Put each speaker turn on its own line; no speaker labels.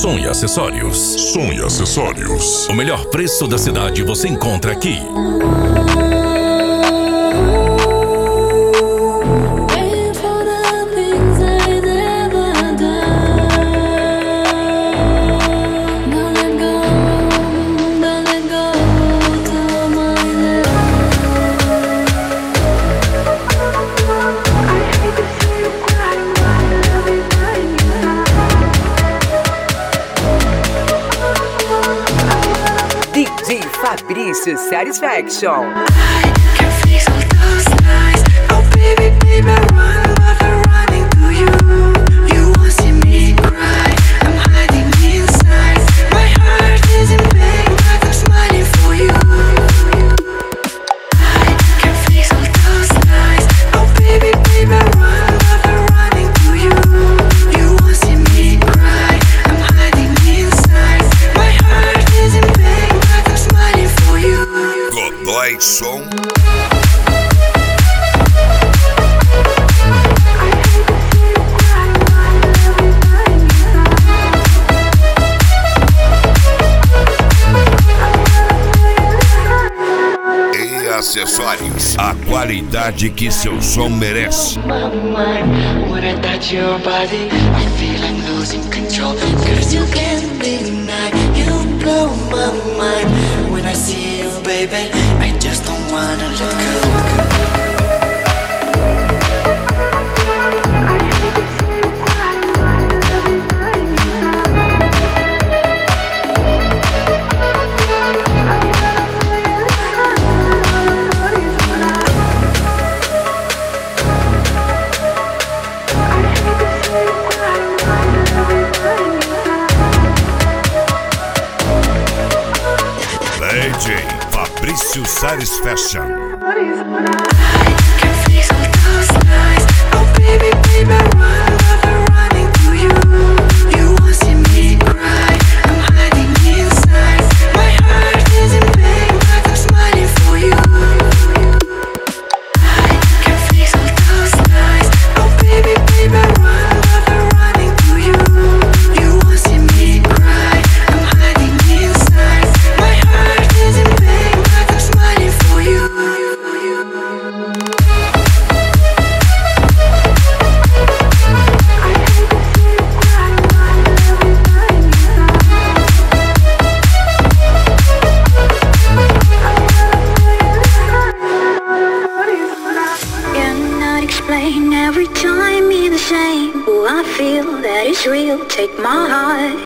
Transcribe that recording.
Som e Acessórios. Som e Acessórios. O melhor preço da cidade você encontra aqui.
DJ Fabrício Satisfaction.
I can fix all those lies. Oh baby, baby, run, but I'm running to you. You won't see me cry. I'm hiding inside. My heart is in pain, but I'm smiling for you. I can fix all those lies. Oh baby, baby, run, but I'm running to you. You won't see me cry. I'm hiding inside. My heart is in pain, but I'm smiling for you.
Godoy Som. E acessórios, a qualidade que seu som merece.
My mind, when I touch your body, I feel I'm losing control. Cause you can't deny, you blow my mind. When I see you, baby, I just don't wanna let go.
DJ Fabrício Satisfaction.
I can fix all those lies. Oh baby, baby, run, but I'm running to you. You won't see me cry. I'm hiding inside. My heart is in pain, but I'm smiling for you. I can fix all those lies. Oh baby, baby, run, but I'm running to you. You won't see me cry. I'm hiding inside. My heart is in pain, but I'm smiling for you.
Cannot explain every time me the same. Oh, I feel that it's real. Take my heart.